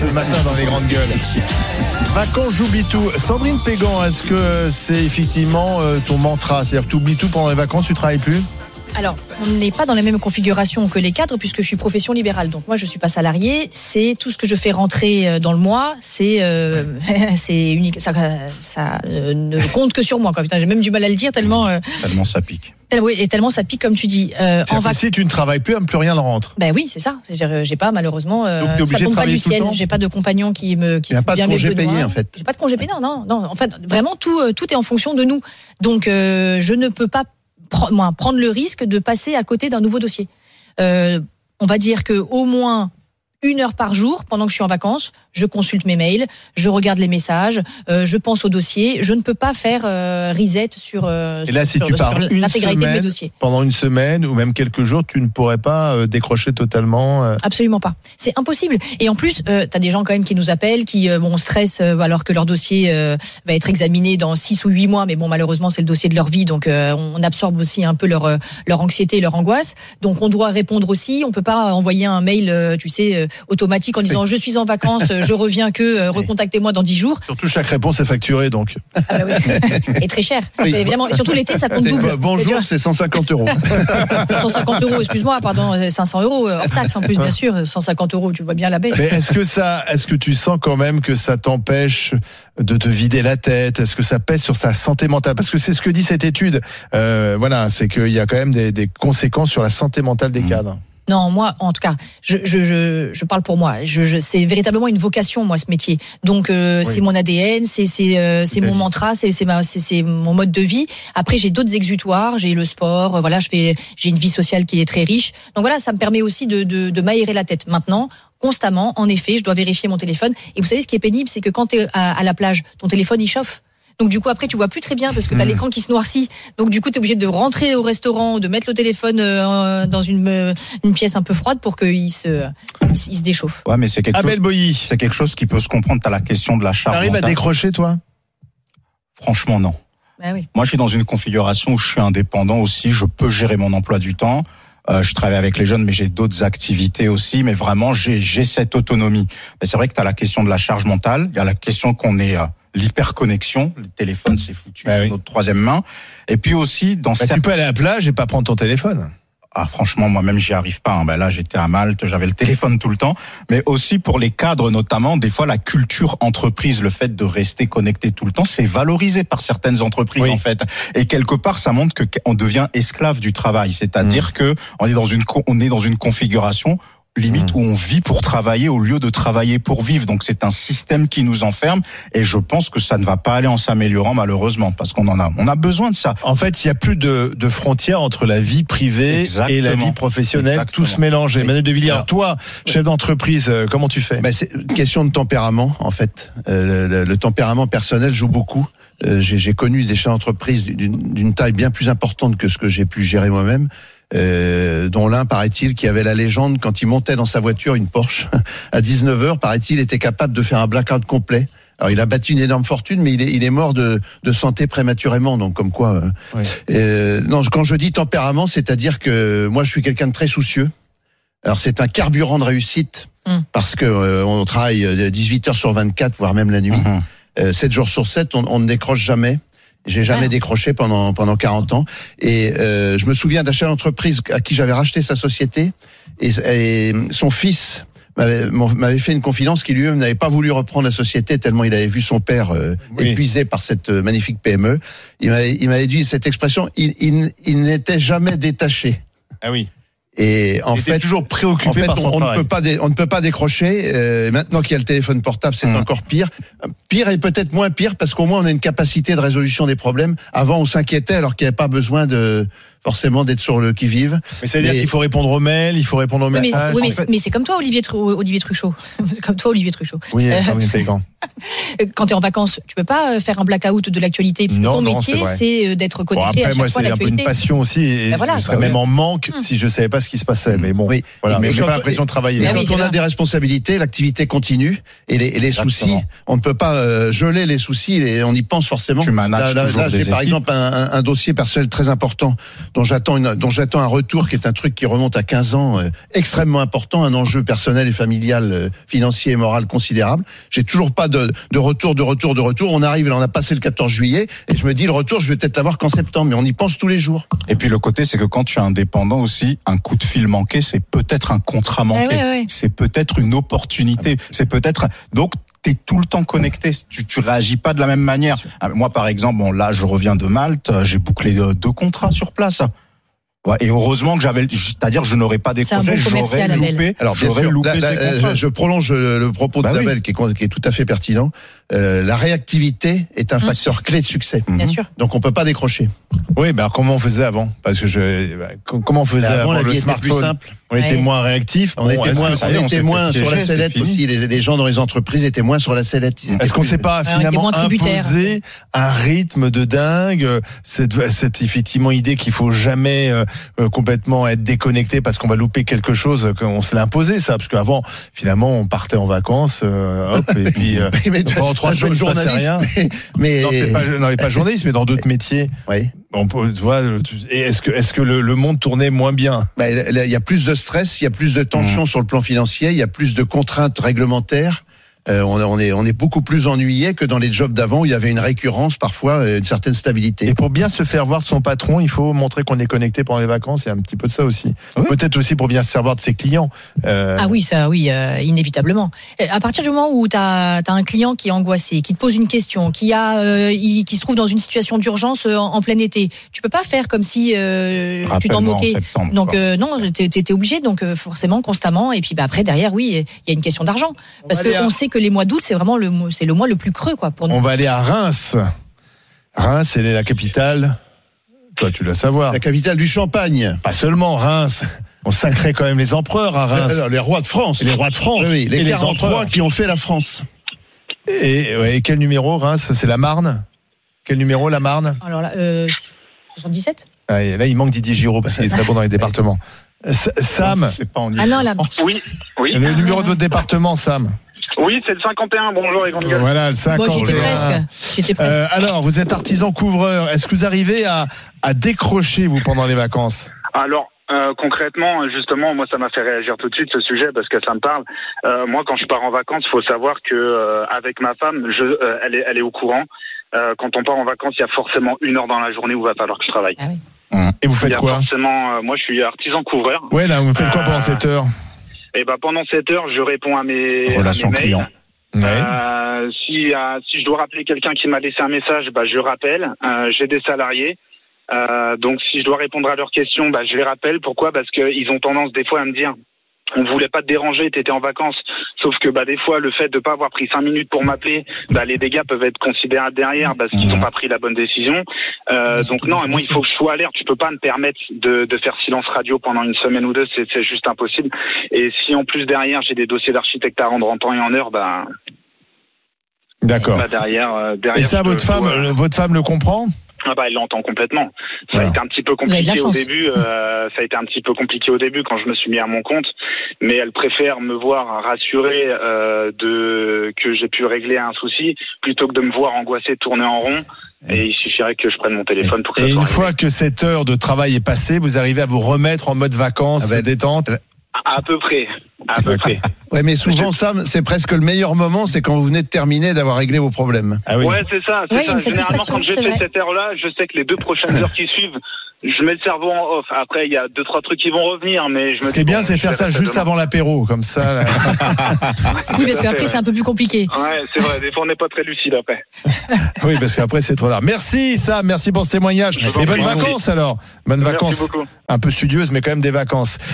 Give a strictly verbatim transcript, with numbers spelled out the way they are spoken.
ce matin dans les grandes gueules. Vacances, j'oublie tout. Sandrine Pégan, est-ce que c'est effectivement euh, ton mantra? C'est-à-dire que tu oublies tout pendant les vacances, tu travailles plus? Alors, on n'est pas dans la même configuration que les cadres puisque je suis profession libérale. Donc moi, je suis pas salarié. C'est tout ce que je fais rentrer dans le mois. C'est euh, c'est unique. Ça, ça euh, ne compte que sur moi. Quoi. Putain, j'ai même du mal à le dire tellement. Euh, tellement ça pique. Oui, et tellement ça pique comme tu dis. Euh, en vac- si tu ne travailles plus, plus rien ne rentre. Ben oui, c'est ça. J'ai, j'ai pas malheureusement. Euh, Donc t'es obligé ça tombe de pas du ciel. Tout j'ai pas de compagnon qui me. Qui Il n'y a pas de congé payé en fait. J'ai pas de congé payé. Non, non, non. En fait, vraiment tout, tout est en fonction de nous. Donc euh, je ne peux pas pr- moi, prendre le risque de passer à côté d'un nouveau dossier. Euh, on va dire que au moins une heure par jour, pendant que je suis en vacances, je consulte mes mails, je regarde les messages, euh, je pense au dossier. Je ne peux pas faire euh, reset sur, euh, Et là, sur, si tu sur, pars sur une l'intégralité semaine, de mes dossiers. Pendant une semaine ou même quelques jours, tu ne pourrais pas euh, décrocher totalement euh... Absolument pas. C'est impossible. Et en plus, euh, tu as des gens quand même qui nous appellent, qui euh, bon, stressent euh, alors que leur dossier euh, va être examiné dans six ou huit mois. Mais bon, malheureusement, c'est le dossier de leur vie. Donc, euh, on absorbe aussi un peu leur, euh, leur anxiété et leur angoisse. Donc, on doit répondre aussi. On peut pas envoyer un mail, euh, tu sais, euh, automatique en disant oui. je suis en vacances, je reviens que, euh, recontactez-moi dans dix jours. Surtout, chaque réponse est facturée, donc. Ah bah oui. Et très cher. Oui. Mais évidemment, et surtout l'été, ça compte double. Bonjour, c'est cent cinquante euros. cent cinquante euros, excuse-moi, pardon, cinq cents euros hors taxe en plus, bien sûr. cent cinquante euros, tu vois bien la baisse. Mais est-ce que ça, est-ce que tu sens quand même que ça t'empêche de te vider la tête? Est-ce que ça pèse sur ta santé mentale? Parce que c'est ce que dit cette étude. Euh, voilà, c'est qu'il y a quand même des, des conséquences sur la santé mentale des cadres. Non, moi, en tout cas, je, je, je, je parle pour moi. Je, je, c'est véritablement une vocation, moi, ce métier. Donc, euh, oui. c'est mon A D N, c'est, c'est, euh, c'est mon mantra, c'est, c'est, ma, c'est, c'est mon mode de vie. Après, j'ai d'autres exutoires, j'ai le sport, voilà, je fais, j'ai une vie sociale qui est très riche. Donc voilà, ça me permet aussi de, de, de m'aérer la tête. Maintenant, constamment, en effet, je dois vérifier mon téléphone. Et vous savez, ce qui est pénible, c'est que quand t'es à, à la plage, ton téléphone, il chauffe. Donc du coup après tu vois plus très bien parce que t'as mmh. l'écran qui se noircit. Donc du coup t'es obligé de rentrer au restaurant, de mettre le téléphone euh, dans une euh, une pièce un peu froide pour qu'il se il, il se déchauffe. Ouais, mais c'est quelque Abel chose. Boilly. C'est quelque chose qui peut se comprendre. T'as la question de la charge. T'arrives mentale. à décrocher toi? Franchement non. Bah oui. Moi je suis dans une configuration où je suis indépendant aussi. Je peux gérer mon emploi du temps. Euh, je travaille avec les jeunes, mais j'ai d'autres activités aussi. Mais vraiment, j'ai, j'ai cette autonomie. Mais c'est vrai que tu as la question de la charge mentale. Il y a la question qu'on est euh, l'hyperconnexion. Le téléphone, c'est foutu ah sur oui. notre troisième main. Et puis aussi, dans bah, certains... Tu peux aller à la plage et pas prendre ton téléphone. Ah, franchement, moi-même, j'y arrive pas. Hein. Ben là, j'étais à Malte, j'avais le téléphone tout le temps. Mais aussi pour les cadres, notamment, des fois, la culture entreprise, le fait de rester connecté tout le temps, c'est valorisé par certaines entreprises, oui. en fait. Et quelque part, ça montre que on devient esclave du travail. C'est-à-dire mmh. que on est dans une, on est dans une configuration limite mmh. où on vit pour travailler au lieu de travailler pour vivre. Donc c'est un système qui nous enferme et je pense que ça ne va pas aller en s'améliorant malheureusement parce qu'on en a on a besoin de ça. En fait, il y a plus de, de frontières entre la vie privée Exactement. Et la vie professionnelle, Exactement. Tout se mélange. Emmanuel de Villiers, alors toi, chef d'entreprise, comment tu fais? Ben, c'est une question de tempérament en fait. Euh, le, le tempérament personnel joue beaucoup. Euh, j'ai, j'ai connu des chefs d'entreprise d'une, d'une taille bien plus importante que ce que j'ai pu gérer moi-même. Euh, dont l'un, paraît-il, qui avait la légende, quand il montait dans sa voiture, une Porsche, à dix-neuf heures, paraît-il, était capable de faire un blackout complet. Alors, il a battu une énorme fortune, mais il est, il est mort de, de santé prématurément, donc comme quoi... Euh, oui. euh, non, quand je dis tempérament, c'est-à-dire que moi, je suis quelqu'un de très soucieux. Alors, c'est un carburant de réussite, mmh. parce que euh, on travaille dix-huit heures sur vingt-quatre, voire même la nuit. Mmh. Euh, sept jours sur sept, on, on ne décroche jamais. J'ai jamais ouais. décroché pendant pendant quarante ans et euh, je me souviens d'un chef d'entreprise à qui j'avais racheté sa société et, et son fils m'avait, m'avait fait une confidence qu'il lui-même n'avait pas voulu reprendre la société tellement il avait vu son père euh, oui. épuisé par cette magnifique P M E. Il m'avait il m'avait dit cette expression, il il, il n'était jamais détaché. Ah oui. Et en il fait, toujours préoccupé en fait, par son on, on travail. ne peut pas, dé, on ne peut pas décrocher. Euh, maintenant qu'il y a le téléphone portable, c'est mmh. encore pire. Pire et peut-être moins pire parce qu'au moins on a une capacité de résolution des problèmes. Avant, on s'inquiétait alors qu'il n'y avait pas besoin de forcément d'être sur le qui-vive. Mais c'est-à-dire mais... qu'il faut répondre aux mails, il faut répondre aux oui, messages. Mais, oui, mais, fait... mais c'est comme toi, Olivier, Olivier Truchot. C'est comme toi, Olivier Truchot. Oui, euh, c'est grand. Quand tu es en vacances, tu peux pas faire un blackout de l'actualité. Puisque non, ton non, métier, c'est, c'est d'être connecté bon, après, à chaque moi, fois à l'actualité. C'est un peu une passion aussi. Et ben voilà, je serais même en manque hum. si je savais pas ce qui se passait. Mais bon, oui. voilà. Mais, mais j'ai pas l'impression de travailler. Mais ah quand oui, on a des responsabilités, l'activité continue et les, et les soucis, on ne peut pas euh, geler les soucis et on y pense forcément. Tu manages là, toujours là, des j'ai par exemple un, un, un dossier personnel très important dont j'attends une, dont j'attends un retour qui est un truc qui remonte à quinze ans, euh, extrêmement important, un enjeu personnel et familial, euh, financier et moral considérable. J'ai toujours pas de, de retour, de retour, de retour. On arrive, là, on a passé le quatorze juillet, et je me dis, le retour, je vais peut-être l'avoir qu'en septembre, mais on y pense tous les jours. Et puis le côté, c'est que quand tu es indépendant aussi, un coup de fil manqué, c'est peut-être un contrat manqué. Ah ouais, ouais. C'est peut-être une opportunité. C'est peut-être, donc, t'es tout le temps connecté. Tu, tu réagis pas de la même manière. Moi, par exemple, bon, là, je reviens de Malte, j'ai bouclé deux contrats sur place. Ouais, et heureusement que j'avais, c'est-à-dire, je n'aurais pas décroché, bon j'aurais loupé, Alors, bien j'aurais sûr, loupé là, ces là, contrats. je, je prolonge le, le propos de Bah Isabelle, oui. qui, est, qui est tout à fait pertinent. Euh, la réactivité est un Mmh. facteur clé de succès. Bien sûr. Donc, on peut pas décrocher. Oui, ben alors comment on faisait avant? Parce que je, bah, comment on faisait Avant, avant, la le vie était plus smartphone? simple. On était Ouais. moins réactifs. On Bon, était est-ce moins, que on ça y est, était s'est moins fait sur la piéger, c'est sellette fini. aussi. Les, les gens dans les entreprises étaient moins sur la sellette. Ils étaient Est-ce qu'on plus- s'est pas Ouais, on était finalement moins tributaires. imposé un rythme de dingue, cette, cette effectivement idée qu'il faut jamais euh, euh, complètement être déconnecté parce qu'on va louper quelque chose, qu'on se l'a imposé ça, parce qu'avant finalement on partait en vacances, euh, hop, et puis euh, Oui, mais pendant trois un semaines il se passait journaliste, rien. mais, mais- Non, peut-être pas, non, pas journaliste, mais dans d'autres métiers. oui. On peut, tu vois, tu- et est-ce que, est-ce que le, le monde tournait moins bien? Bah, il y a plus de stress, il y a plus de tension Mmh. sur le plan financier, il y a plus de contraintes réglementaires. Euh, on, on est on est beaucoup plus ennuyé que dans les jobs d'avant où il y avait une récurrence, parfois euh, une certaine stabilité. Et pour bien se faire voir de son patron, il faut montrer qu'on est connecté pendant les vacances. Il y a un petit peu de ça aussi. Oui. Peut-être aussi pour bien se faire voir de ses clients. Euh, Ah oui, ça, oui, euh, inévitablement. Et à partir du moment où tu as un client qui est angoissé, qui te pose une question, qui a, euh, il- qui se trouve dans une situation d'urgence euh, en, en plein été, tu peux pas faire comme si euh, tu t'en Rappelle-moi en moquais. septembre, Donc quoi. euh, non, t'es t'es obligé, donc euh, forcément constamment. Et puis bah, après derrière, oui, il y a une question d'argent, parce va aller qu'on à- sait que les mois d'août, c'est vraiment le mois- c'est le mois le plus creux, quoi, pour nous. On va aller à Reims. Reims, elle est la capitale. Toi, tu dois savoir. La capitale du Champagne. Pas seulement Reims. On sacrait quand même les empereurs à Reims. Alors, les rois de France. Et les rois de France. Oui, les Et les quarante-trois empereurs. qui ont fait la France. Et, ouais, et quel numéro, Reims? C'est la Marne? Quel numéro, la Marne? Alors là, euh, soixante-dix-sept. Ah, et là, il manque Didier Giraud parce qu'il est très bon dans les départements. S- Sam, C'est pas en Ah non, là. Oui, oui. le numéro de votre département, Sam. Oui, c'est le cinquante et un. Bonjour les grandes gueules. Voilà, le cinquante et un. Bon, j'étais presque. J'étais presque. Euh, alors, vous êtes artisan couvreur. Est-ce que vous arrivez à, à décrocher, vous, pendant les vacances? Alors, euh, concrètement, justement, moi, ça m'a fait réagir tout de suite ce sujet parce que ça me parle. Euh, moi, quand je pars en vacances, il faut savoir que euh, avec ma femme, je, euh, elle est, elle est au courant. Euh, quand on part en vacances, il y a forcément une heure dans la journée où il va falloir que je travaille. Ah oui. Et vous Il y faites a quoi? forcément. Euh, moi, je suis artisan couvreur. Ouais, là, vous faites quoi pendant Euh, cette heure? Et ben pendant cette heure, je réponds à mes, Relation à mes mails. client. Ouais. Euh, si, euh, si je dois rappeler quelqu'un qui m'a laissé un message, bah, je rappelle. Euh, j'ai des salariés. Euh, donc si je dois répondre à leurs questions, bah, je les rappelle. Pourquoi? Parce qu'ils ont tendance des fois à me dire on voulait pas te déranger, t'étais en vacances. Sauf que bah, des fois, le fait de pas avoir pris cinq minutes pour m'appeler, bah, les dégâts peuvent être considérables derrière parce qu'ils n'ont pas pris la bonne décision. Euh, donc non, et moi il faut que je sois alerte. Tu peux pas me permettre de, de faire silence radio pendant une semaine ou deux, c'est, c'est juste impossible. Et si en plus derrière j'ai des dossiers d'architecte à rendre en temps et en heure, bah, D'accord. bah derrière, euh, derrière. Et ça, je- votre je femme, dois- le- votre femme le comprend? Ah bah elle l'entend complètement. Ça Ouais. a été un petit peu Vous avez de la compliqué au chance. début. Euh, ça a été un petit peu compliqué au début quand je me suis mis à mon compte, mais elle préfère me voir rassuré euh, de que j'ai pu régler un souci plutôt que de me voir angoissé, tourner en rond. Et il suffirait que je prenne mon téléphone pour que Et ça une soit fois réglé. que cette heure de travail est passée, vous arrivez à vous remettre en mode vacances, Ah ben, détente? À, à peu près, à peu près. Ouais, mais souvent, Sam, c'est presque le meilleur moment, c'est quand vous venez de terminer d'avoir réglé vos problèmes. Ah oui. Ouais, c'est ça. C'est Ouais, il y a ça. une Généralement, satisfaction, quand je c'est fais vrai. cette heure-là, je sais que les deux prochaines heures qui suivent, je mets le cerveau en off. Après, il y a deux trois trucs qui vont revenir, mais je me Ce dis, qui est bien, bon, c'est je faire vais ça rester juste demain. avant l'apéro, comme ça. Là. Oui, parce qu'après, c'est un peu plus compliqué. Ouais, c'est vrai. Des fois, on n'est pas très lucide après. Oui, parce qu'après, c'est trop tard. Merci, Sam. Merci pour ce témoignage. vous en Et bonnes prie. vacances, alors. Bonnes Merci vacances. beaucoup. Un peu studieuses, mais quand même des vacances.